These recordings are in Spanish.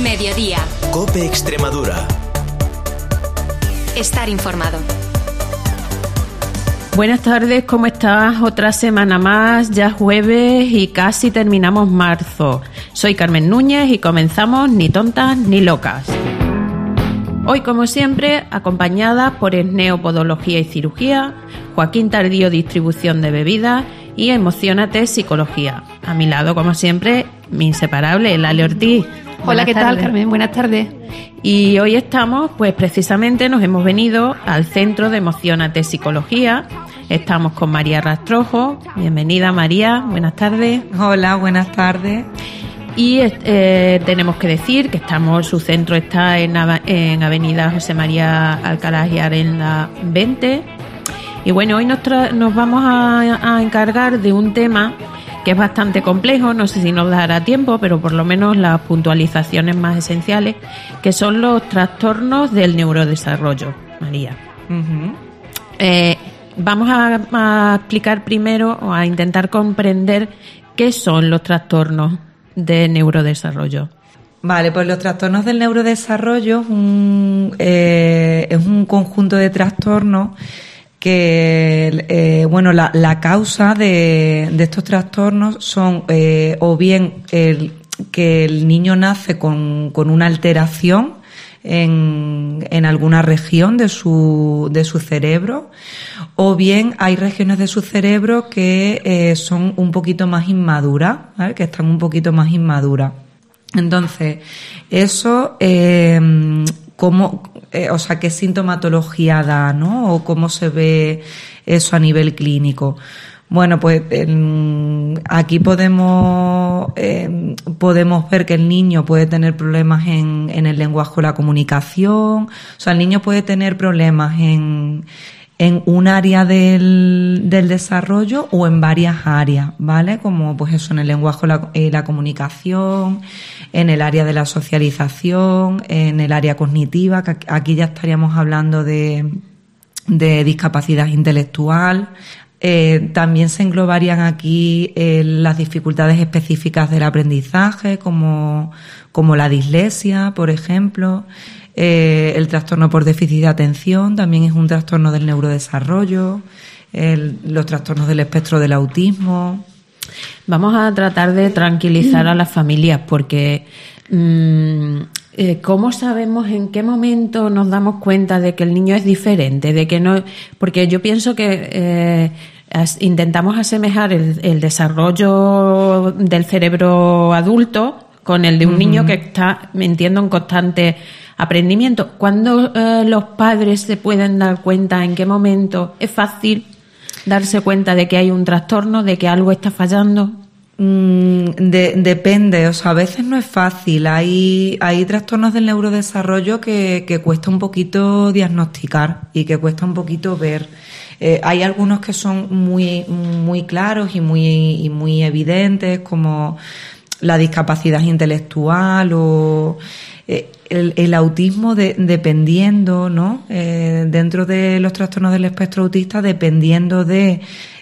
Mediodía. COPE Extremadura. Estar informado. Buenas tardes, ¿cómo estás? Otra semana más, ya jueves y casi terminamos marzo. Soy Carmen Núñez y comenzamos Ni tontas ni locas. Hoy, como siempre, acompañada por Esneo Podología y Cirugía, Joaquín Tardío Distribución de Bebidas y Emociónate Psicología. A mi lado, como siempre, mi inseparable Lale Ortiz. Hola, ¿qué tal, Carmen? Buenas tardes. Y hoy estamos, pues precisamente nos hemos venido al Centro de Emociónate Psicología. Estamos con María Rastrojo. Bienvenida, María. Buenas tardes. Hola, buenas tardes. Y tenemos que decir que su centro está en Avenida José María Alcalá y Arenal 20. Y bueno, hoy nos vamos a encargar de un tema que es bastante complejo, no sé si nos dará tiempo, pero por lo menos las puntualizaciones más esenciales, que son los trastornos del neurodesarrollo, María. Uh-huh. Vamos a explicar primero, o a intentar comprender qué son los trastornos de neurodesarrollo. Vale, pues los trastornos del neurodesarrollo es un conjunto de trastornos que, la causa de estos trastornos son o bien que el niño nace con una alteración en alguna región de su cerebro, o bien hay regiones de su cerebro que son un poquito más inmaduras, ¿vale? Que están un poquito más inmaduras. Entonces, eso, ¿qué sintomatología da, no? O cómo se ve eso a nivel clínico. Bueno, pues aquí podemos ver que el niño puede tener problemas en el lenguaje o la comunicación. O sea, el niño puede tener problemas en un área del desarrollo o en varias áreas, ¿vale? Como pues eso, en el lenguaje y la comunicación, en el área de la socialización, en el área cognitiva, que aquí ya estaríamos hablando de discapacidad intelectual. También se englobarían aquí las dificultades específicas del aprendizaje, como la dislexia, por ejemplo. El trastorno por déficit de atención también es un trastorno del neurodesarrollo. Los trastornos del espectro del autismo. Vamos a tratar de tranquilizar a las familias porque ¿cómo sabemos en qué momento nos damos cuenta de que el niño es diferente? De que no, porque yo pienso que intentamos asemejar el desarrollo del cerebro adulto con el de un niño que está, entiendo, en constante aprendimiento. ¿Cuándo los padres se pueden dar cuenta? ¿En qué momento es fácil darse cuenta de que hay un trastorno, de que algo está fallando? Depende, o sea, a veces no es fácil. Hay trastornos del neurodesarrollo que cuesta un poquito diagnosticar y que cuesta un poquito ver. Hay algunos que son muy, muy claros y muy evidentes, como la discapacidad intelectual o el autismo, dependiendo, ¿no? Dentro de los trastornos del espectro autista, dependiendo de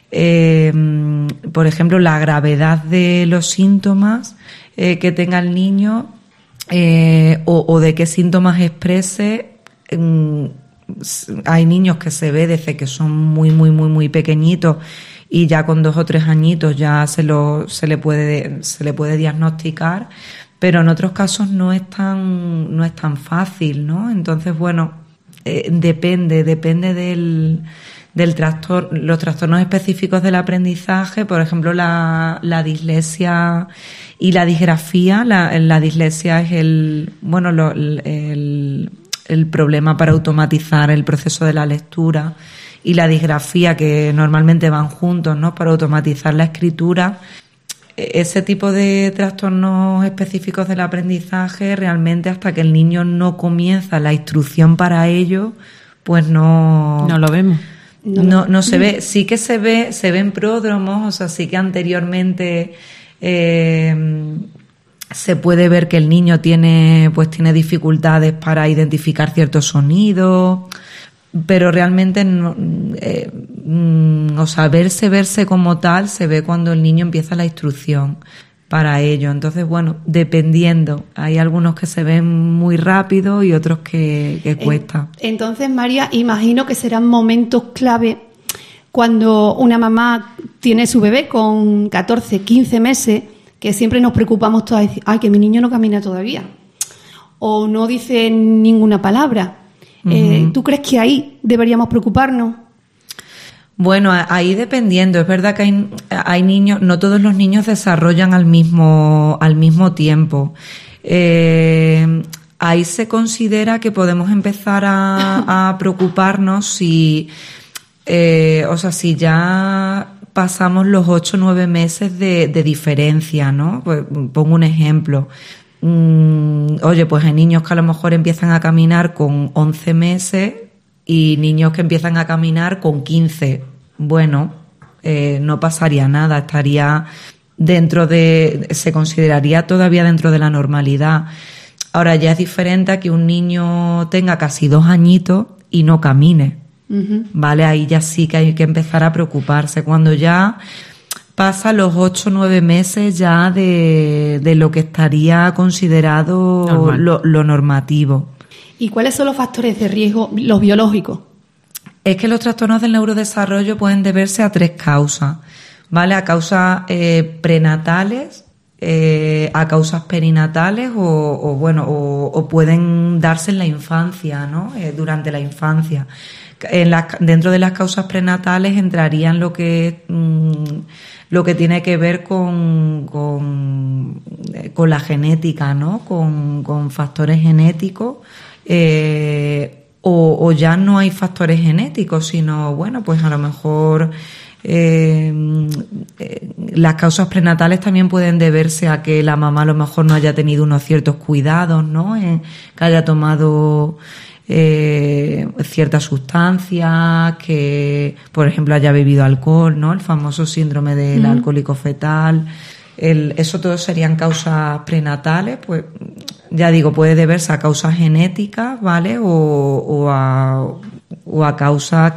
por ejemplo, la gravedad de los síntomas que tenga el niño o de qué síntomas exprese. Hay niños que se ve desde que son muy, muy, muy, muy pequeñitos y ya con 2 o 3 añitos ya se le puede diagnosticar, pero en otros casos no es tan fácil, ¿no? Entonces, bueno, depende del trastorno, los trastornos específicos del aprendizaje, por ejemplo, la dislexia y la disgrafía. La dislexia es el problema para automatizar el proceso de la lectura, y la disgrafía, que normalmente van juntos, ¿no? Para automatizar la escritura. Ese tipo de trastornos específicos del aprendizaje, realmente hasta que el niño no comienza la instrucción para ello, pues no lo vemos. No se ve. Sí que se ve en pródromos, o sea, sí que anteriormente se puede ver que el niño tiene dificultades para identificar ciertos sonidos, pero realmente verse como tal se ve cuando el niño empieza la instrucción. para ello. Entonces, bueno, dependiendo. Hay algunos que se ven muy rápido y otros que cuesta. Entonces, María, imagino que serán momentos clave cuando una mamá tiene su bebé con 14, 15 meses, que siempre nos preocupamos todas, ay, que mi niño no camina todavía, o no dice ninguna palabra. ¿Tú crees que ahí deberíamos preocuparnos? Bueno, ahí dependiendo. Es verdad que hay niños, no todos los niños desarrollan al mismo tiempo. Ahí se considera que podemos empezar a preocuparnos si ya pasamos los 8 o 9 meses de diferencia, ¿no? Pues pongo un ejemplo. Pues hay niños que a lo mejor empiezan a caminar con 11 meses y niños que empiezan a caminar con 15. Bueno, no pasaría nada, se consideraría todavía dentro de la normalidad. Ahora ya es diferente a que un niño tenga casi 2 añitos y no camine. ¿Vale? Ahí ya sí que hay que empezar a preocuparse. Cuando ya pasa los 8 o 9 meses ya de lo que estaría considerado lo normativo. ¿Y cuáles son los factores de riesgo, los biológicos? Es que los trastornos del neurodesarrollo pueden deberse a 3 causas, ¿vale? A causas prenatales, a causas perinatales o pueden darse en la infancia, ¿no? Durante la infancia. Dentro de las causas prenatales entrarían lo que tiene que ver con la genética, ¿no? Con factores genéticos, o ya no hay factores genéticos, sino, bueno, pues a lo mejor las causas prenatales también pueden deberse a que la mamá a lo mejor no haya tenido unos ciertos cuidados, ¿no? Que haya tomado ciertas sustancias, que por ejemplo haya bebido alcohol, ¿no? El famoso síndrome del alcohólico fetal. Eso todo serían causas prenatales, pues ya digo, puede deberse a causas genéticas, ¿vale? O a causas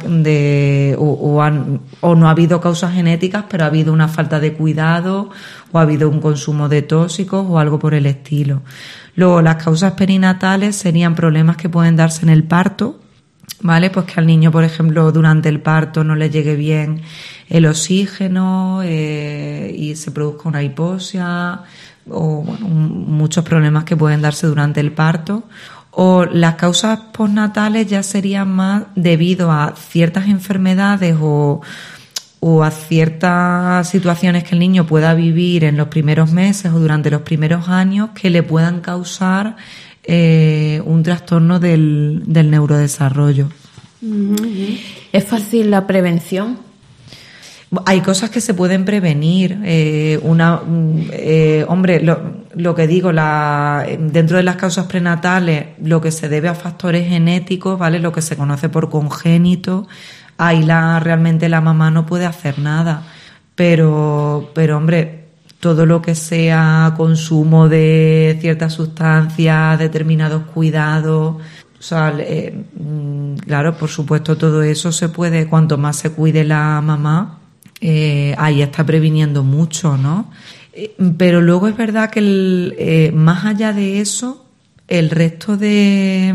o no ha habido causas genéticas, pero ha habido una falta de cuidado o ha habido un consumo de tóxicos o algo por el estilo. Luego, las causas perinatales serían problemas que pueden darse en el parto, ¿vale? Pues que al niño, por ejemplo, durante el parto no le llegue bien el oxígeno y se produzca una hipoxia, o bueno, muchos problemas que pueden darse durante el parto. O las causas postnatales ya serían más debido a ciertas enfermedades o a ciertas situaciones que el niño pueda vivir en los primeros meses o durante los primeros años que le puedan causar un trastorno del neurodesarrollo. ¿Es fácil la prevención? Hay cosas que se pueden prevenir. Lo que digo, dentro de las causas prenatales, lo que se debe a factores genéticos, ¿vale? Lo que se conoce por congénito, ahí realmente la mamá no puede hacer nada. Pero hombre, todo lo que sea consumo de ciertas sustancias, determinados cuidados, o sea, claro, por supuesto, todo eso se puede, cuanto más se cuide la mamá, ahí está previniendo mucho, ¿no? Pero luego es verdad que más allá de eso, el resto de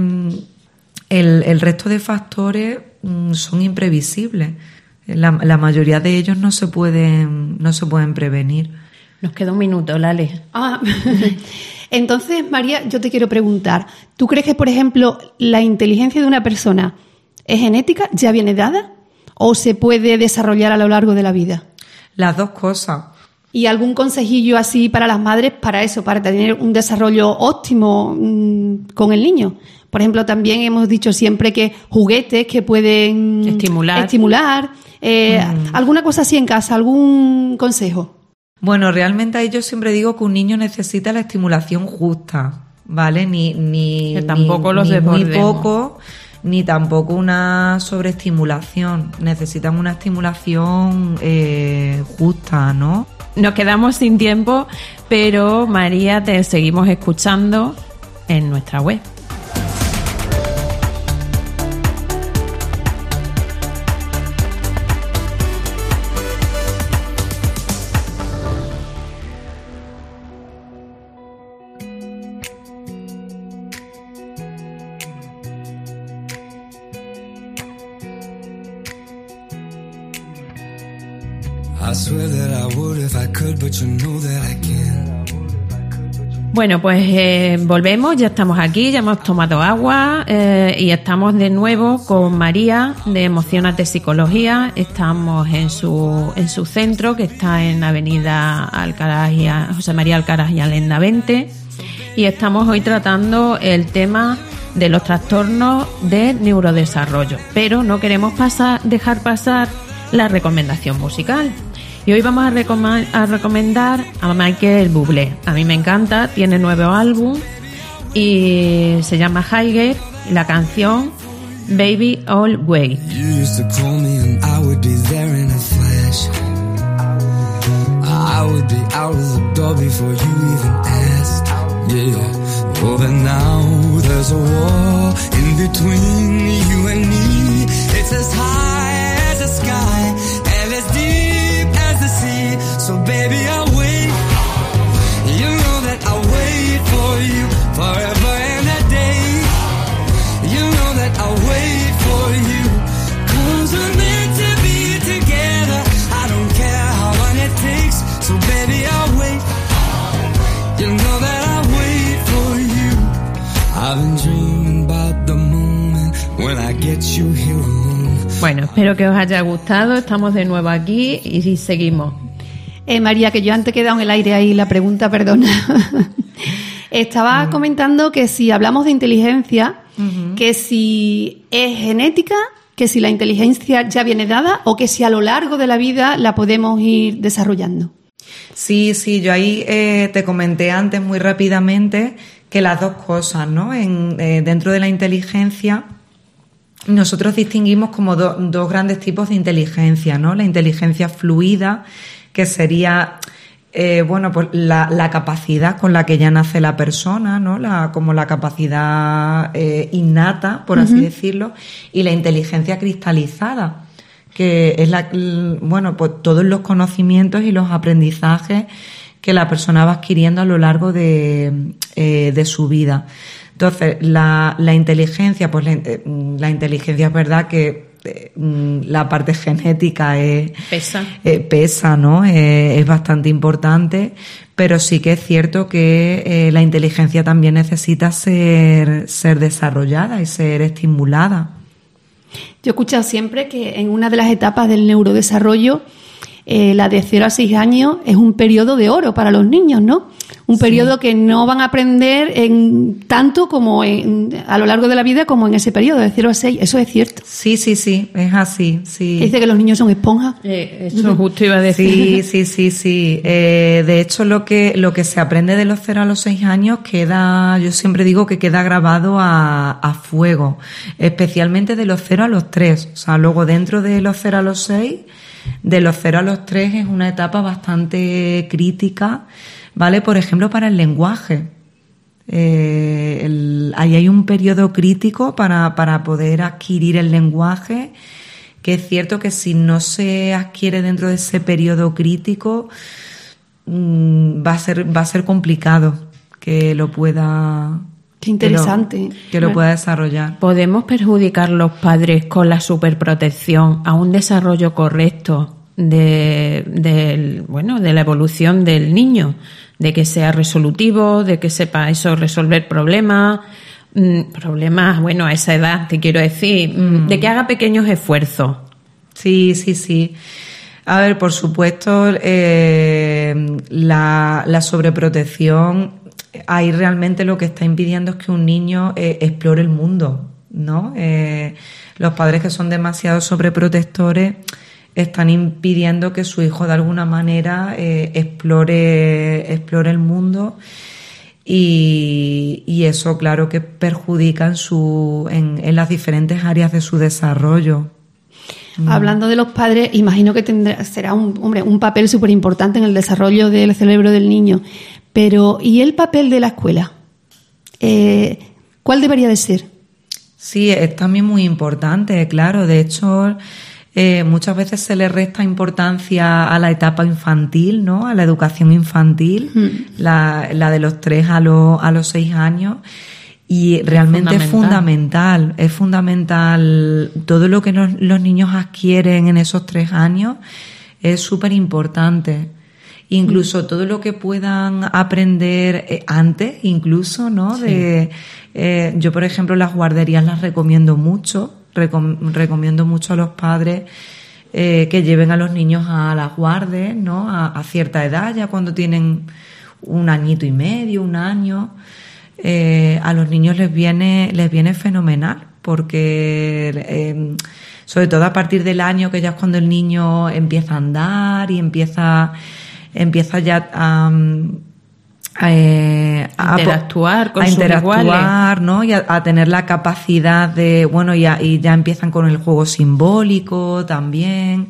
factores son imprevisibles. La mayoría de ellos no se pueden prevenir. Nos queda un minuto, Lale. Entonces, María, yo te quiero preguntar, ¿tú crees que, por ejemplo, la inteligencia de una persona es genética, ya viene dada, o se puede desarrollar a lo largo de la vida? Las dos cosas. ¿Y algún consejillo así para las madres para eso, para tener un desarrollo óptimo con el niño? Por ejemplo, también hemos dicho siempre que juguetes que pueden estimular. ¿Alguna cosa así en casa? ¿Algún consejo? Bueno, realmente ahí yo siempre digo que un niño necesita la estimulación justa, ¿vale? Ni tampoco muy poco, ni tampoco una sobreestimulación. Necesitan una estimulación justa, ¿no? Nos quedamos sin tiempo, pero María, te seguimos escuchando en nuestra web. swear that I would if I could, but you know that I can't. Bueno, pues volvemos, ya estamos aquí, ya hemos tomado agua y estamos de nuevo con María de Emociónate Psicología. Estamos en su centro, que está en Avenida Alcaraz y José María Alcaraz y Alenda 20, y estamos hoy tratando el tema de los trastornos de neurodesarrollo, pero no queremos dejar pasar la recomendación musical. Y hoy vamos a recomendar a Michael Bublé. A mí me encanta, tiene 9 álbum y se llama Highgate, y la canción Baby Always. You used to call me and I would be there in a flash. I would be out of the door before you even asked. Yeah. Oh, but now there's a wall in between you and me. It's as high as the sky and as deep as the sea. So baby, I'll wait. You know that I'll wait for you forever and a day. You know that I'll wait for you. 'Cause we're meant to be together. I don't care how long it takes. So baby, I'll wait. You know that I'll wait for you. I've been dreaming about the moment when I get you here alone. Bueno, espero que os haya gustado. Estamos de nuevo aquí y seguimos. María, que yo antes he quedado en el aire ahí la pregunta, perdona. Estaba comentando que si hablamos de inteligencia, que si es genética, que si la inteligencia ya viene dada o que si a lo largo de la vida la podemos ir desarrollando. Sí, yo ahí te comenté antes muy rápidamente que las dos cosas, ¿no? Dentro de la inteligencia nosotros distinguimos como dos grandes tipos de inteligencia, ¿no? La inteligencia fluida, que sería pues la capacidad con la que ya nace la persona, ¿no? Como la capacidad innata, por así decirlo, y la inteligencia cristalizada, que es pues todos los conocimientos y los aprendizajes que la persona va adquiriendo a lo largo de su vida. Entonces, la inteligencia, pues la inteligencia es verdad que la parte genética pesa, ¿no? Es bastante importante, pero sí que es cierto que la inteligencia también necesita ser desarrollada y ser estimulada. Yo he escuchado siempre que en una de las etapas del neurodesarrollo, la de 0 a 6 años, es un periodo de oro para los niños, ¿no? Un periodo que no van a aprender tanto como a lo largo de la vida como en ese periodo de 0 a 6. ¿Eso es cierto? Sí, es así, sí. Dice que los niños son esponjas. Eso justo iba a decir. Sí. De hecho, lo que se aprende de los 0 a los 6 años yo siempre digo que queda grabado a fuego, especialmente de los 0 a los 3. O sea, luego dentro de los 0 a los 6, de los 0 a los 3 es una etapa bastante crítica, ¿vale? Por ejemplo, para el lenguaje. Ahí hay un periodo crítico para poder adquirir el lenguaje, que es cierto que si no se adquiere dentro de ese periodo crítico, va a ser complicado que lo pueda... Qué interesante. Que lo pueda desarrollar. ¿Podemos perjudicar los padres con la superprotección a un desarrollo correcto de la evolución del niño? De que sea resolutivo, de que sepa resolver problemas, a esa edad, te quiero decir, de que haga pequeños esfuerzos. Sí. A ver, por supuesto, la sobreprotección, ahí realmente lo que está impidiendo es que un niño explore el mundo, ¿no? Los padres que son demasiado sobreprotectores están impidiendo que su hijo de alguna manera explore el mundo, y eso claro que perjudica en las diferentes áreas de su desarrollo. Hablando de los padres, imagino que será un papel súper importante en el desarrollo del cerebro del niño. Pero, ¿y el papel de la escuela? ¿Cuál debería de ser? Sí, es también muy importante, claro. De hecho, muchas veces se le resta importancia a la etapa infantil, ¿no? A la educación infantil, la de los 3 a los 6 años. Y realmente es fundamental todo lo que los niños adquieren en esos 3 años, es súper importante. Incluso todo lo que puedan aprender antes, incluso, ¿no? Sí. Yo, por ejemplo, las guarderías las recomiendo mucho. Recomiendo mucho a los padres que lleven a los niños a las guardes, ¿no? A cierta edad, ya cuando tienen 1 añito y medio, 1 año. A los niños les viene fenomenal, porque sobre todo a partir del año, que ya es cuando el niño empieza a andar y empieza ya a interactuar con sus iguales, ¿no? Y a tener la capacidad de, bueno, y ya empiezan con el juego simbólico también,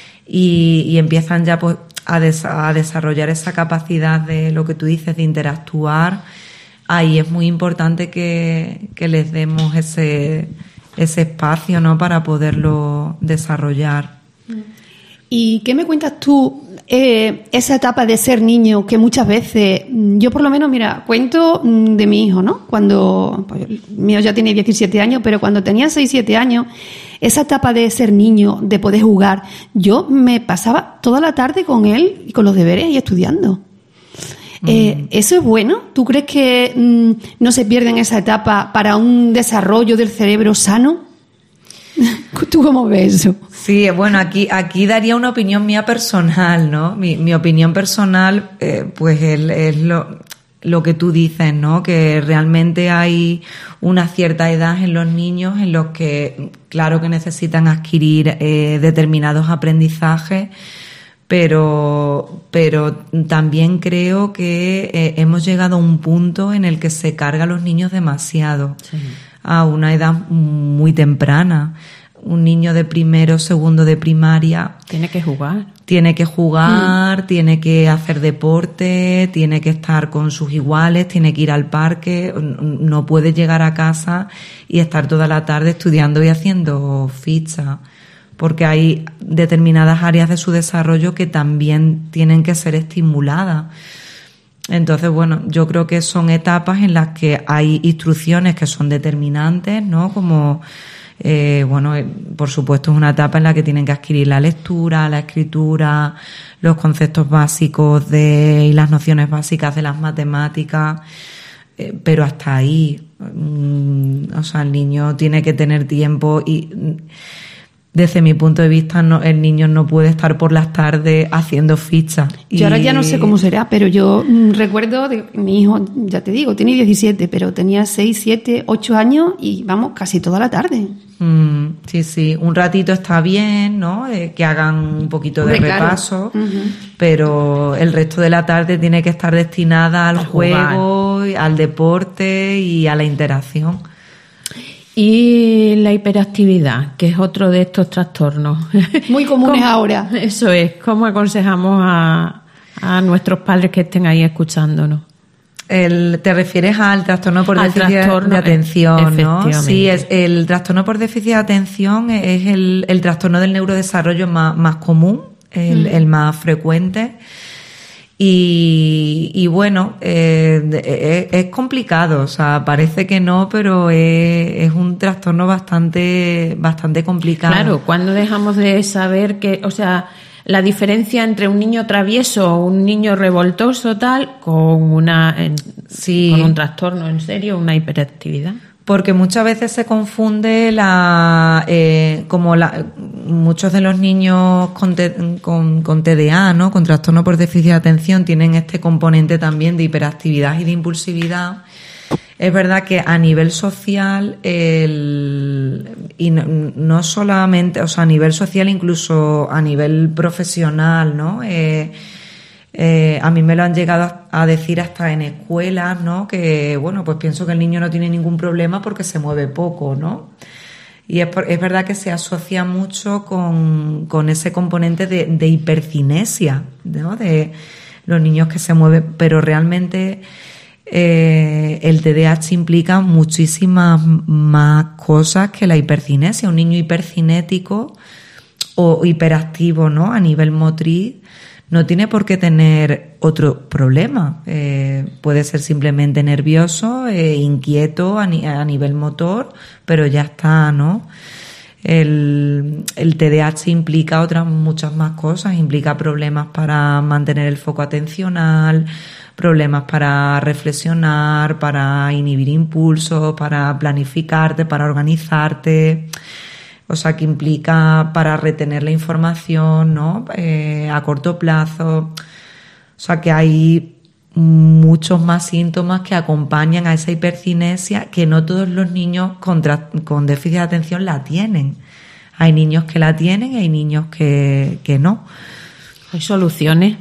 y empiezan ya pues a desarrollar esa capacidad de lo que tú dices, de interactuar. Ahí es muy importante que les demos ese espacio, ¿no? Para poderlo desarrollar. ¿Y qué me cuentas tú, esa etapa de ser niño, que muchas veces, yo por lo menos, mira, cuento de mi hijo, ¿no? Cuando, pues, el mío ya tiene 17 años, pero cuando tenía 6, 7 años, esa etapa de ser niño, de poder jugar, yo me pasaba toda la tarde con él y con los deberes y estudiando. ¿Eso es bueno? ¿Tú crees que no se pierde en esa etapa para un desarrollo del cerebro sano? ¿Tú cómo ves eso? Sí, bueno, aquí daría una opinión mía personal, ¿no? Mi opinión personal, pues es lo que tú dices, ¿no? Que realmente hay una cierta edad en los niños en los que, claro que necesitan adquirir determinados aprendizajes, pero también creo que hemos llegado a un punto en el que se carga a los niños demasiado, sí, a una edad muy temprana. Un niño de primero, segundo de primaria tiene que jugar, tiene que hacer deporte, tiene que estar con sus iguales, tiene que ir al parque, no puede llegar a casa y estar toda la tarde estudiando y haciendo fichas, porque hay determinadas áreas de su desarrollo que también tienen que ser estimuladas. Entonces, bueno, yo creo que son etapas en las que hay instrucciones que son determinantes, ¿no? Como, por supuesto, es una etapa en la que tienen que adquirir la lectura, la escritura, los conceptos básicos y las nociones básicas de las matemáticas, pero hasta ahí. O sea, el niño tiene que tener tiempo y, desde mi punto de vista, el niño no puede estar por las tardes haciendo fichas. Yo ahora ya no sé cómo será, pero yo recuerdo de mi hijo, ya te digo, tiene 17, pero tenía 6, 7, 8 años y vamos, casi toda la tarde. Sí, un ratito está bien, ¿no? Que hagan un poquito de repaso, pero el resto de la tarde tiene que estar destinada al juego, al deporte y a la interacción. Y la hiperactividad, que es otro de estos trastornos. Muy comunes ahora. Eso es. ¿Cómo aconsejamos a nuestros padres que estén ahí escuchándonos? ¿Te refieres al trastorno por déficit de atención, no? Sí, el trastorno por déficit de atención es el trastorno del neurodesarrollo más común, el más frecuente. Y bueno, es complicado, o sea, parece que no, pero es un trastorno bastante complicado. Claro, cuando dejamos de saber que, o sea, la diferencia entre un niño travieso o un niño revoltoso tal con con un trastorno en serio, una hiperactividad. Porque muchas veces se confunde muchos de los niños con TDA, ¿no? Con trastorno por déficit de atención, tienen este componente también de hiperactividad y de impulsividad. Es verdad que a nivel social, y no solamente, o sea, a nivel social, incluso a nivel profesional, ¿no? A mí me lo han llegado a decir hasta en escuelas, ¿no? Que, bueno, pues pienso que el niño no tiene ningún problema porque se mueve poco, ¿no? Y es verdad que se asocia mucho con ese componente de hipercinesia, ¿no? De los niños que se mueven, pero realmente el TDAH implica muchísimas más cosas que la hipercinesia. Un niño hipercinético o hiperactivo, ¿no? A nivel motriz, no tiene por qué tener otro problema. Puede ser simplemente nervioso, inquieto a nivel motor, pero ya está, ¿no? El TDAH implica otras muchas más cosas, implica problemas para mantener el foco atencional, problemas para reflexionar, para inhibir impulsos, para planificarte, para organizarte. O sea, que implica para retener la información, ¿no? A corto plazo. O sea, que hay muchos más síntomas que acompañan a esa hipercinesia, que no todos los niños con déficit de atención la tienen. Hay niños que la tienen y hay niños que no. ¿Hay soluciones?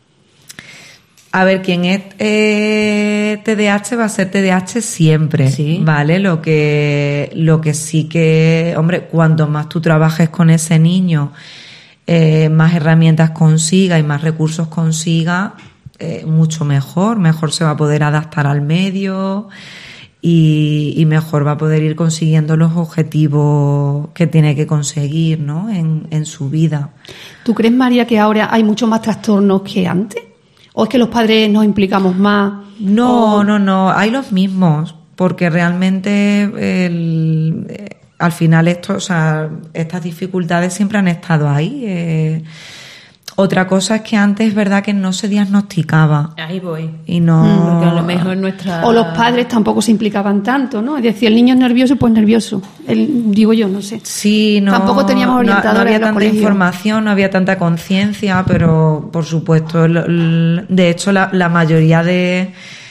A ver, quien es TDAH va a ser TDAH siempre, sí. ¿Vale? Lo que sí que, hombre, cuanto más tú trabajes con ese niño, más herramientas consiga y más recursos consiga, mucho mejor se va a poder adaptar al medio y mejor va a poder ir consiguiendo los objetivos que tiene que conseguir, ¿no? En su vida. ¿Tú crees, María, que ahora hay muchos más trastornos que antes? ¿O es que los padres nos implicamos más? No, hay los mismos, porque realmente al final estas dificultades siempre han estado ahí. Otra cosa es que antes es verdad que no se diagnosticaba. Ahí voy. Y no... Porque a lo mejor nuestra... O los padres tampoco se implicaban tanto, ¿no? Es decir, el niño es nervioso, pues nervioso. Digo yo, no sé. Sí, no... Tampoco teníamos orientadores no había en los tanta colegios. información, no había tanta conciencia, pero por supuesto, de hecho la mayoría de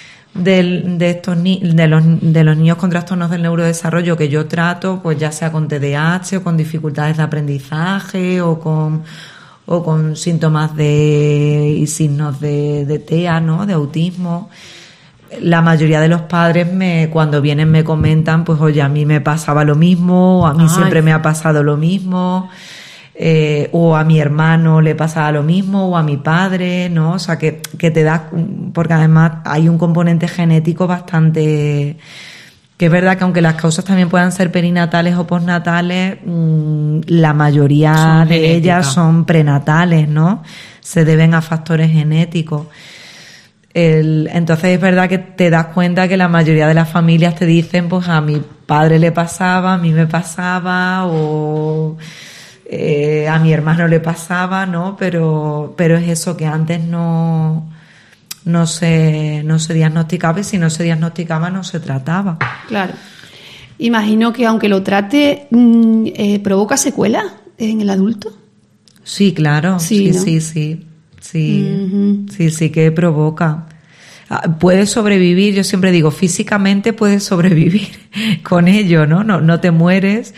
los niños con trastornos del neurodesarrollo que yo trato, pues ya sea con TDAH o con dificultades de aprendizaje o con síntomas y signos de TEA, ¿no? De autismo. La mayoría de los padres cuando vienen me comentan, pues oye, a mí me pasaba lo mismo, o a mí siempre me ha pasado lo mismo, o a mi hermano le pasaba lo mismo, o a mi padre, ¿no? O sea, que te da, porque además hay un componente genético bastante... Que es verdad que aunque las causas también puedan ser perinatales o postnatales, la mayoría de ellas son prenatales, ¿no? Se deben a factores genéticos. Entonces es verdad que te das cuenta que la mayoría de las familias te dicen, pues a mi padre le pasaba, a mí me pasaba, o a mi hermano le pasaba, ¿no? Pero es eso, que antes no se diagnosticaba, y si no se diagnosticaba no se trataba. Claro. Imagino que aunque lo trate, ¿provoca secuelas en el adulto? Sí, claro. Sí, ¿no? Sí. Sí que provoca. Puedes sobrevivir, yo siempre digo, físicamente puedes sobrevivir con ello, ¿no? No te mueres,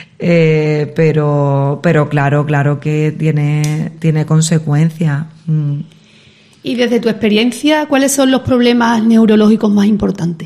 pero claro que tiene consecuencias. Y desde tu experiencia, ¿cuáles son los problemas neurológicos más importantes?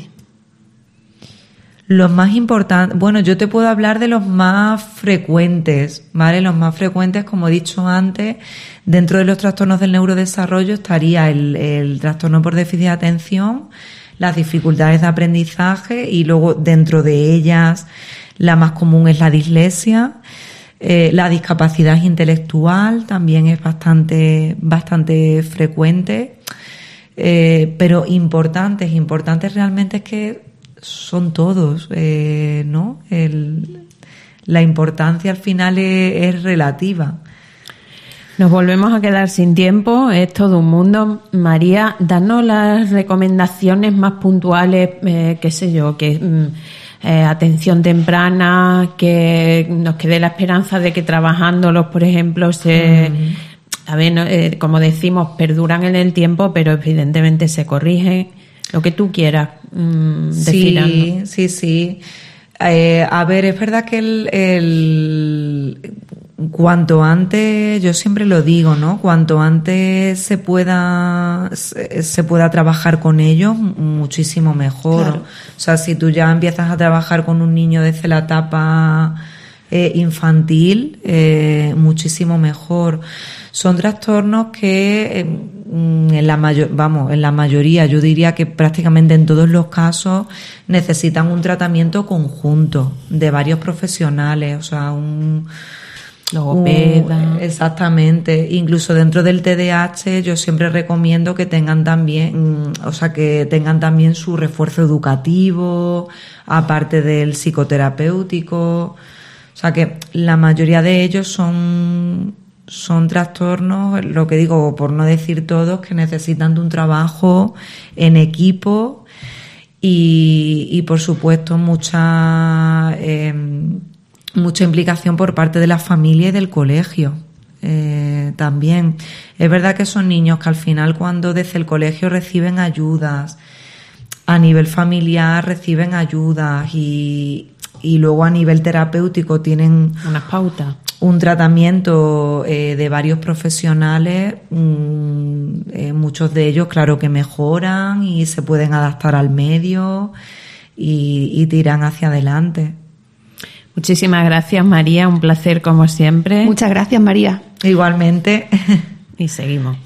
Los más importantes, bueno, yo te puedo hablar de los más frecuentes, ¿vale? Los más frecuentes, como he dicho antes, dentro de los trastornos del neurodesarrollo estaría el trastorno por déficit de atención, las dificultades de aprendizaje, y luego dentro de ellas la más común es la dislexia. La discapacidad intelectual también es bastante frecuente, pero importantes realmente es que son todos, ¿no? La importancia al final es relativa. Nos volvemos a quedar sin tiempo, es todo un mundo. María, danos las recomendaciones más puntuales, qué sé yo, que... atención temprana, que nos quede la esperanza de que trabajándolos, por ejemplo, como decimos, perduran en el tiempo, pero evidentemente se corrigen. Lo que tú quieras decir. Sí. A ver, es verdad que cuanto antes, yo siempre lo digo, ¿no? Cuanto antes se pueda trabajar con ellos, muchísimo mejor. Claro. O sea, si tú ya empiezas a trabajar con un niño desde la etapa infantil, muchísimo mejor. Son trastornos que en la mayoría, yo diría que prácticamente en todos los casos necesitan un tratamiento conjunto de varios profesionales, o sea, logopeda. Exactamente. Incluso dentro del TDAH yo siempre recomiendo que tengan también, su refuerzo educativo, aparte del psicoterapéutico. O O sea que la mayoría de ellos son trastornos, lo que digo, por no decir todos, que necesitan de un trabajo en equipo y por supuesto mucha implicación por parte de la familia y del colegio. También es verdad que son niños que al final, cuando desde el colegio reciben ayudas, a nivel familiar reciben ayudas y luego a nivel terapéutico tienen unas pautas, un tratamiento de varios profesionales, muchos de ellos claro que mejoran y se pueden adaptar al medio y tiran hacia adelante. Muchísimas gracias, María, un placer como siempre. Muchas gracias, María. Igualmente. Y seguimos.